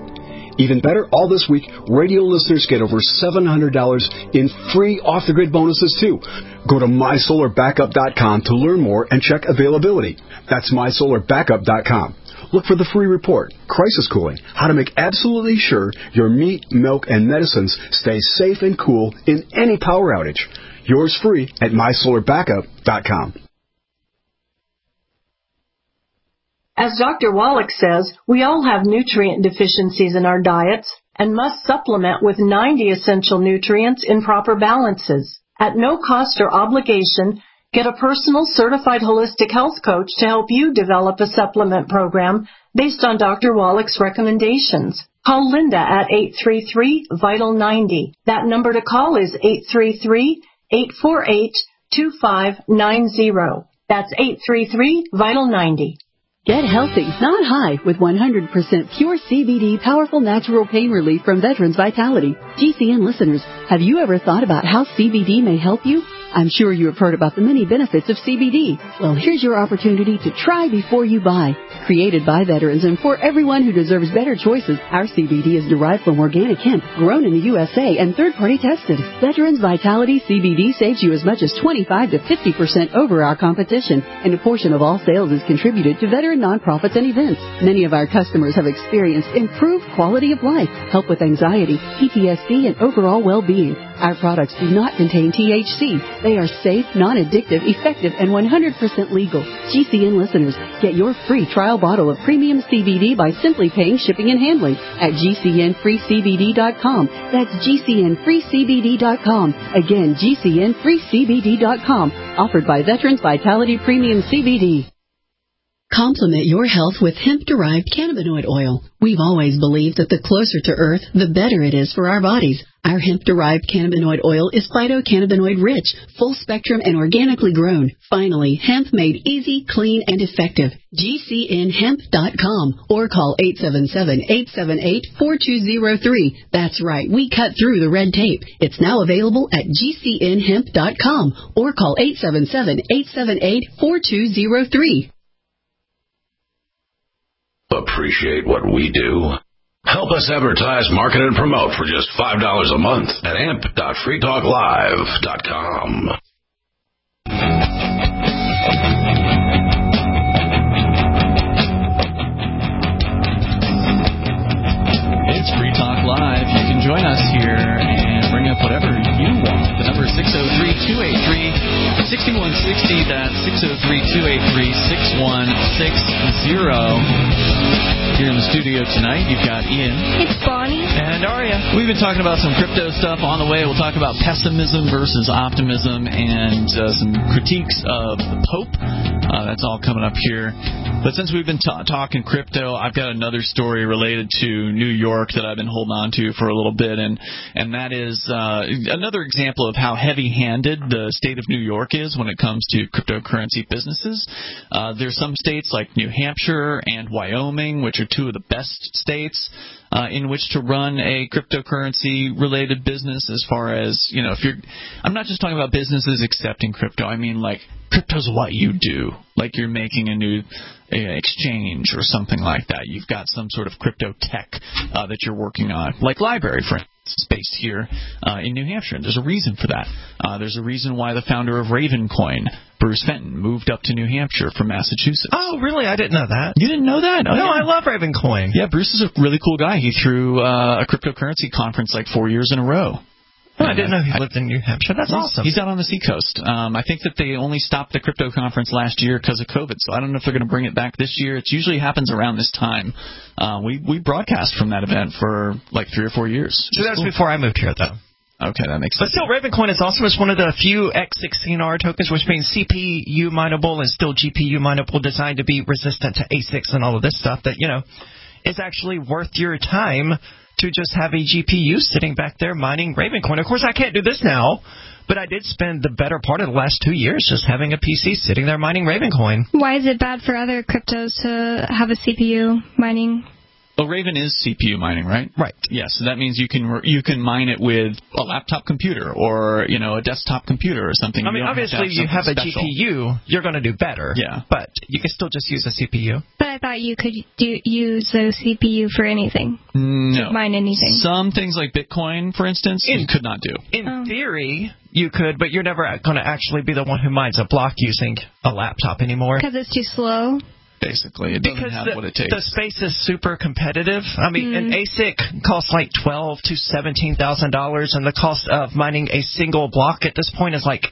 Even better, all this week, radio listeners get over seven hundred dollars in free off-the-grid bonuses, too. Go to my solar backup dot com to learn more and check availability. That's my solar backup dot com. Look for the free report, Crisis Cooling, how to make absolutely sure your meat, milk, and medicines stay safe and cool in any power outage. Yours free at my solar backup dot com. As Doctor Wallach says, we all have nutrient deficiencies in our diets and must supplement with ninety essential nutrients in proper balances. At no cost or obligation, get a personal certified holistic health coach to help you develop a supplement program based on Doctor Wallach's recommendations. Call Linda at eight three three, vital ninety. That number to call is eight three three, eight four eight, two five nine zero. That's eight three three, vital ninety. Get healthy, not high, with one hundred percent pure C B D powerful natural pain relief from Veterans Vitality. G C N listeners, have you ever thought about how C B D may help you? I'm sure you have heard about the many benefits of C B D. Well, here's your opportunity to try before you buy. Created by veterans and for everyone who deserves better choices, our C B D is derived from organic hemp, grown in the U S A, and third-party tested. Veterans Vitality C B D saves you as much as twenty-five to fifty percent over our competition, and a portion of all sales is contributed to veteran nonprofits and events. Many of our customers have experienced improved quality of life, help with anxiety, P T S D, and overall well-being. Our products do not contain T H C. They are safe, non-addictive, effective, and one hundred percent legal. G C N listeners, get your free trial bottle of premium C B D by simply paying shipping and handling at G C N free C B D dot com. That's G C N free C B D dot com. Again, G C N free C B D dot com. Offered by Veterans Vitality Premium C B D. Complement your health with hemp-derived cannabinoid oil. We've always believed that the closer to Earth, the better it is for our bodies. Our hemp-derived cannabinoid oil is phytocannabinoid-rich, full-spectrum, and organically grown. Finally, hemp made easy, clean, and effective. G C N hemp dot com or call eight seven seven, eight seven eight, four two zero three. That's right, we cut through the red tape. It's now available at G C N hemp dot com or call eight seven seven, eight seven eight, four two zero three. Appreciate what we do? Help us advertise, market, and promote for just five dollars a month at amp dot free talk live dot com. It's Free Talk Live. You can join us here and bring up whatever you want. The number is six oh three, two eight three, six one six oh. That's six oh three, two eight three, six one six oh. Here in the studio tonight, you've got Ian. It's Bonnie. And Aria. We've been talking about some crypto stuff on the way. We'll talk about pessimism versus optimism and uh, some critiques of the Pope. Uh, that's all coming up here. But since we've been ta- talking crypto, I've got another story related to New York that I've been holding on to for a little bit, and and that is uh, another example of how heavy-handed the state of New York is when it comes to cryptocurrency businesses. Uh, there's some states like New Hampshire and Wyoming, which are two of the best states uh, in which to run a cryptocurrency-related business. As far as, you know, if you're, I'm not just talking about businesses accepting crypto. I mean, like, crypto's what you do. Like you're making a new uh, exchange or something like that. You've got some sort of crypto tech uh, that you're working on, like Library, for instance. Based here uh, in New Hampshire. And there's a reason for that. Uh, there's a reason why the founder of Ravencoin, Bruce Fenton, moved up to New Hampshire from Massachusetts. Oh, really? I didn't know that. You didn't know that? Oh, no, yeah. I love Ravencoin. Yeah, Bruce is a really cool guy. He threw uh, a cryptocurrency conference like four years in a row. Oh, I didn't know he lived in New Hampshire. That's he's, awesome. He's out on the seacoast. Um, I think that they only stopped the crypto conference last year because of COVID, so I don't know if they're going to bring it back this year. It usually happens around this time. Uh, we we broadcast from that event for like three or four years. So that's cool. Before I moved here, though. Okay, that makes sense. But still, Ravencoin is also one of the few X sixteen R tokens, which means C P U mineable and still G P U mineable, designed to be resistant to A SICs and all of this stuff that, you know, is actually worth your time to just have a G P U sitting back there mining Ravencoin. Of course, I can't do this now, but I did spend the better part of the last two years just having a P C sitting there mining Ravencoin. Why is it bad for other cryptos to have a C P U mining? Well, Raven is C P U mining, right? Right. Yes, so that means you can you can mine it with a laptop computer or, you know, a desktop computer or something. I mean, you obviously, have you have a special. G P U, you're going to do better. Yeah. But you can still just use a C P U. But I thought you could do, use a C P U for anything. No. To mine anything. Some things like Bitcoin, for instance, In, you could not do. In oh. theory, you could, but you're never going to actually be the one who mines a block using a laptop anymore. Because it's too slow? Basically, it doesn't because have the, what it takes. The space is super competitive. I mean, mm. an A S I C costs like twelve to seventeen thousand dollars, and the cost of mining a single block at this point is like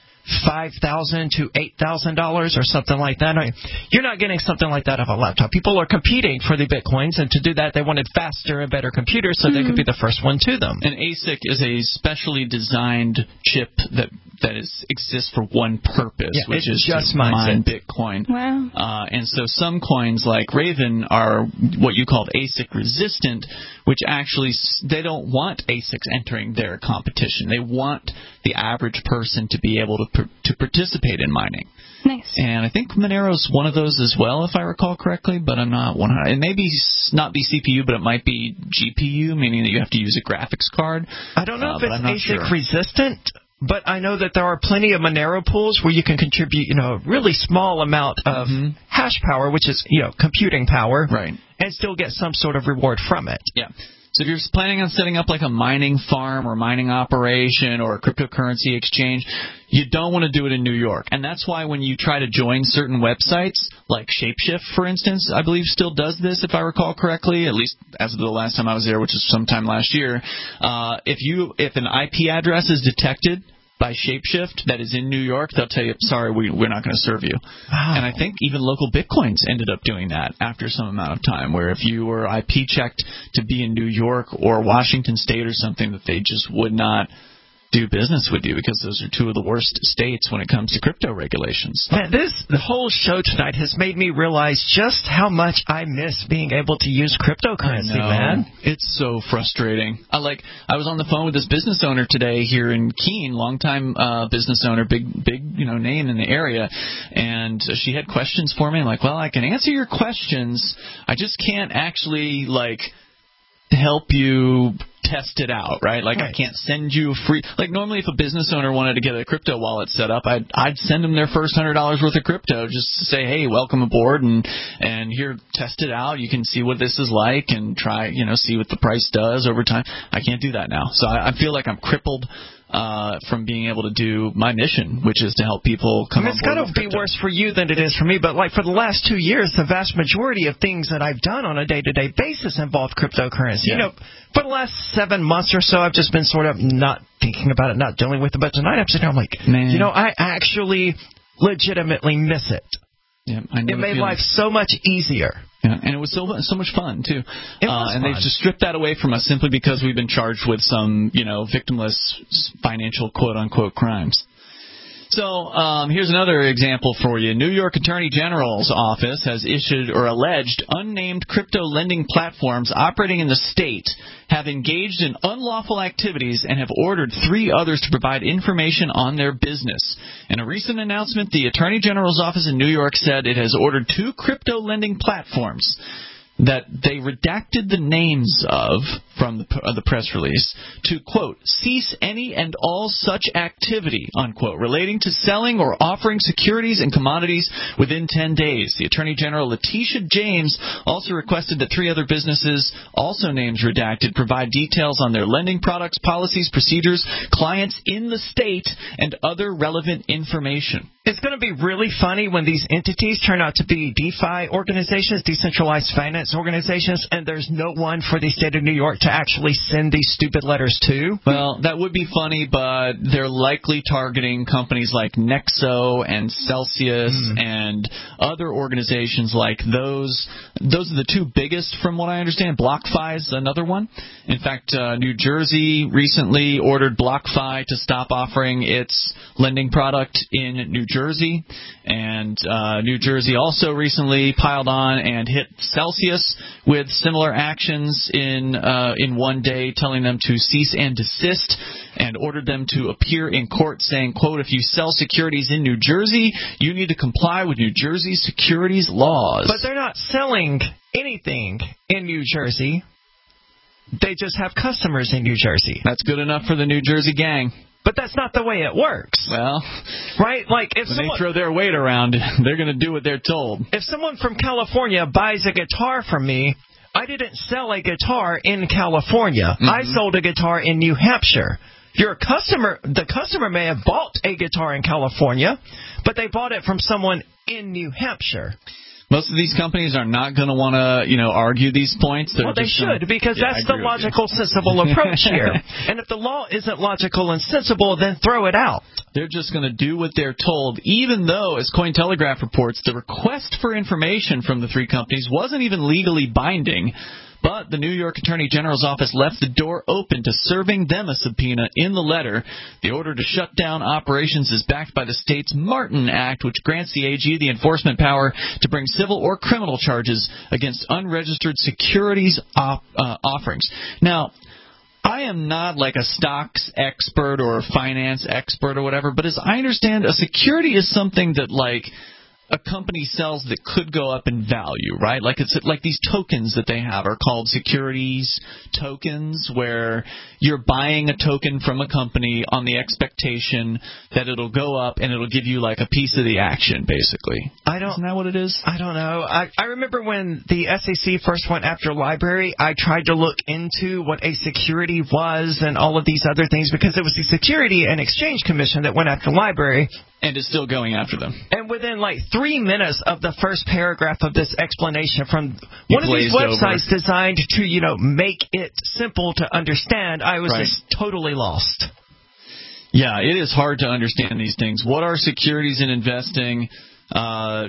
five thousand to eight thousand dollars or something like that. I mean, you're not getting something like that of a laptop. People are competing for the bitcoins, and to do that, they wanted faster and better computers so mm. they could be the first one to them. An A S I C is a specially designed chip that that is exists for one purpose, yeah, which is just to mine it. Bitcoin. Wow. Uh, and so some coins like Raven are what you called A S I C resistant, which actually they don't want A S I Cs entering their competition. They want the average person to be able to to participate in mining. Nice. And I think Monero's one of those as well, if I recall correctly, but I'm not one hundred. It may be not be C P U, but it might be G P U, meaning that you have to use a graphics card. I don't know uh, if it's A S I C sure. resistant, but I know that there are plenty of Monero pools where you can contribute, you know, a really small amount of mm-hmm. hash power, which is, you know, computing power, right, and still get some sort of reward from it. Yeah. So if you're planning on setting up like a mining farm or mining operation or a cryptocurrency exchange, you don't want to do it in New York. And that's why when you try to join certain websites, like Shapeshift, for instance, I believe still does this, if I recall correctly, at least as of the last time I was there, which is sometime last year. Uh, if you if an I P address is detected by Shapeshift that is in New York, they'll tell you, sorry, we, we're not going to serve you. Wow. And I think even local Bitcoins ended up doing that after some amount of time, where if you were I P checked to be in New York or Washington State or something, that they just would not do business with you because those are two of the worst states when it comes to crypto regulations. Man, this the whole show tonight has made me realize just how much I miss being able to use cryptocurrency, man. It's so frustrating. I like I was on the phone with this business owner today here in Keene, longtime uh, business owner, big big you know name in the area, and she had questions for me. I'm like, well, I can answer your questions. I just can't actually like help you test it out, right? Like, right. I can't send you free. Like, normally if a business owner wanted to get a crypto wallet set up, I'd I'd send them their first one hundred dollars worth of crypto just to say, hey, welcome aboard, and and here, test it out. You can see what this is like and try, you know, see what the price does over time. I can't do that now. So I, I feel like I'm crippled Uh, from being able to do my mission, which is to help people come I mean, on board. It's got to be worse for you than it is for me, but like for the last two years, the vast majority of things that I've done on a day-to-day basis involve cryptocurrency. Yeah. You know, for the last seven months or so, I've just been sort of not thinking about it, not dealing with it, but tonight I'm sitting here, I'm like, Man. you know, I actually legitimately miss it. Yeah, I know it made feeling. life so much easier. Yeah, and it was so so much fun too. It was uh, and fun. they've just stripped that away from us simply because we've been charged with some, you know, victimless financial quote unquote crimes. So um, here's another example for you. New York Attorney General's office has issued or alleged unnamed crypto lending platforms operating in the state have engaged in unlawful activities and have ordered three others to provide information on their business. In a recent announcement, the Attorney General's office in New York said it has ordered two crypto lending platforms that they redacted the names of from the, uh, the press release to, quote, cease any and all such activity, unquote, relating to selling or offering securities and commodities within ten days. The Attorney General, Letitia James, also requested that three other businesses, also names redacted, provide details on their lending products, policies, procedures, clients in the state, and other relevant information. It's going to be really funny when these entities turn out to be DeFi organizations, decentralized finance organizations, and there's no one for the state of New York to actually send these stupid letters to. Well, that would be funny, but they're likely targeting companies like Nexo and Celsius mm. and other organizations like those. Those are the two biggest from what I understand. BlockFi is another one. In fact, uh, New Jersey recently ordered BlockFi to stop offering its lending product in New Jersey, and uh, New Jersey also recently piled on and hit Celsius Congress with similar actions in uh, in one day, telling them to cease and desist, and ordered them to appear in court saying, quote, if you sell securities in New Jersey, you need to comply with New Jersey's securities laws. But they're not selling anything in New Jersey. They just have customers in New Jersey. That's good enough for the New Jersey gang. But that's not the way it works. Well, right? Like if when someone, they throw their weight around, they're going to do what they're told. If someone from California buys a guitar from me, I didn't sell a guitar in California. Mm-hmm. I sold a guitar in New Hampshire. Your customer, the customer may have bought a guitar in California, but they bought it from someone in New Hampshire. Most of these companies are not going to want to, you know, argue these points. They're well, they should, gonna, because yeah, that's the logical, sensible approach here. And if the law isn't logical and sensible, then throw it out. They're just going to do what they're told, even though, as Cointelegraph reports, the request for information from the three companies wasn't even legally binding. But the New York Attorney General's office left the door open to serving them a subpoena in the letter. The order to shut down operations is backed by the state's Martin Act, which grants the A G the enforcement power to bring civil or criminal charges against unregistered securities op- uh, offerings. Now, I am not like a stocks expert or a finance expert or whatever, but as I understand, a security is something that, like, a company sells that could go up in value, right? Like it's like these tokens that they have are called securities tokens, where you're buying a token from a company on the expectation that it'll go up and it'll give you like a piece of the action, basically. I don't. Isn't that what it is? I don't know. I, I remember when the S E C first went after Library, I tried to look into what a security was and all of these other things, because it was the Security and Exchange Commission that went after Library. And is still going after them. And within like three minutes of the first paragraph of this explanation from one of these websites over. designed to, you know, make it simple to understand, I was right. just totally lost. Yeah, it is hard to understand these things. What are securities in investing? Uh,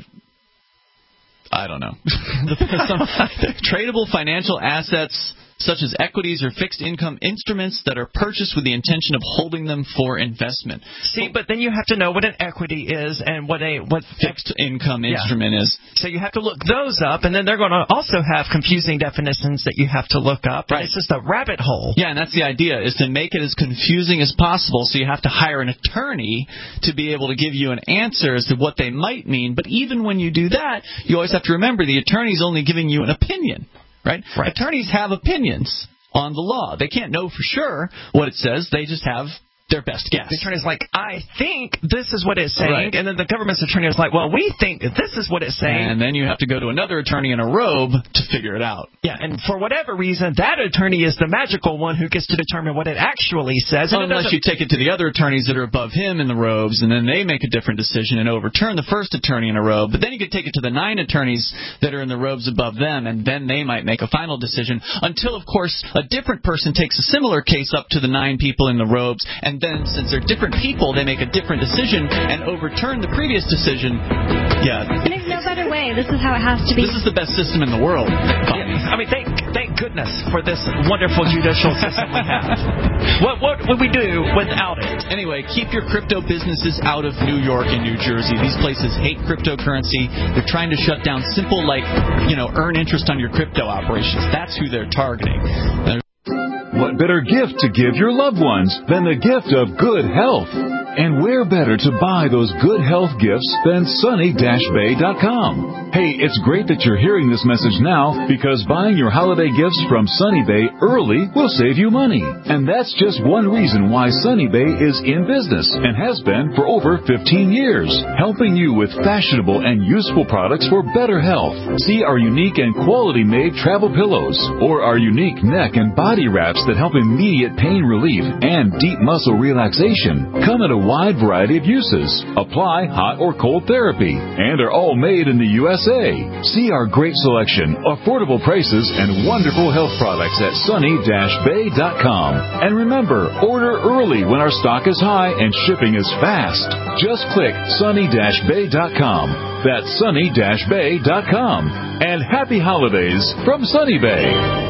I don't know. Some tradable financial assets such as equities or fixed income instruments that are purchased with the intention of holding them for investment. See, but then you have to know what an equity is and what a what fixed income yeah. instrument is. So you have to look those up, and then they're going to also have confusing definitions that you have to look up. Right. It's just a rabbit hole. Yeah, and that's the idea, is to make it as confusing as possible, so you have to hire an attorney to be able to give you an answer as to what they might mean. But even when you do that, you always have to remember the attorney's only giving you an opinion. Right? right? Attorneys have opinions on the law. They can't know for sure what it says. They just have their best guess. The attorney's like, I think this is what it's saying. Right. And then the government's attorney is like, well, we think this is what it's saying. And then you have to go to another attorney in a robe to figure it out. Yeah, and for whatever reason, that attorney is the magical one who gets to determine what it actually says. And Unless you take it to the other attorneys that are above him in the robes, and then they make a different decision and overturn the first attorney in a robe. But then you could take it to the nine attorneys that are in the robes above them, and then they might make a final decision. Until, of course, a different person takes a similar case up to the nine people in the robes, and then, since they're different people, they make a different decision and overturn the previous decision. Yeah. And there's no better way. This is how it has to be. This is the best system in the world. Yeah. I mean, thank thank goodness for this wonderful judicial system we have. What what would we do without it? Anyway, keep your crypto businesses out of New York and New Jersey. These places hate cryptocurrency. They're trying to shut down simple, like, you know, earn interest on your crypto operations. That's who they're targeting. They're What better gift to give your loved ones than the gift of good health? And where better to buy those good health gifts than sunny dash bay dot com? Hey, it's great that you're hearing this message now, because buying your holiday gifts from Sunny Bay early will save you money. And that's just one reason why Sunny Bay is in business and has been for over fifteen years, helping you with fashionable and useful products for better health. See our unique and quality-made travel pillows, or our unique neck and body wraps that help immediate pain relief and deep muscle relaxation. Come in a wide variety of uses. Apply hot or cold therapy, and are all made in the U S A. See our great selection, affordable prices, and wonderful health products at sunny dash bay dot com. And remember, order early when our stock is high and shipping is fast. Just click sunny dash bay dot com. That's sunny dash bay dot com. And happy holidays from Sunny Bay.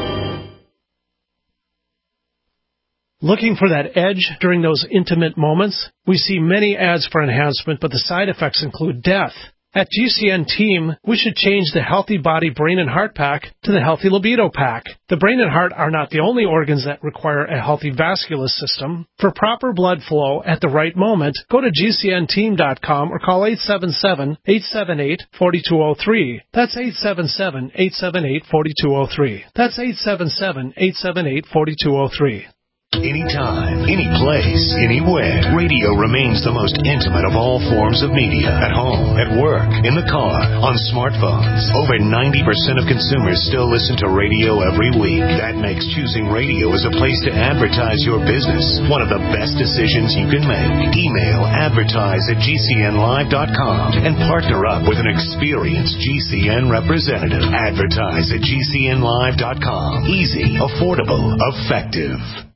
Looking for that edge during those intimate moments? We see many ads for enhancement, but the side effects include death. At G C N Team, we should change the Healthy Body, Brain, and Heart Pack to the Healthy Libido Pack. The brain and heart are not the only organs that require a healthy vascular system. For proper blood flow at the right moment, go to G C N team dot com or call eight seven seven, eight seven eight, four two zero three. That's eight seven seven, eight seven eight, four two zero three. That's eight seven seven, eight seven eight, four two zero three. Anytime, any place, anywhere, radio remains the most intimate of all forms of media. At home, at work, in the car, on smartphones. Over ninety percent of consumers still listen to radio every week. That makes choosing radio as a place to advertise your business one of the best decisions you can make. Email advertise at G C N live dot com and partner up with an experienced G C N representative. Advertise at G C N live dot com. Easy, affordable, effective.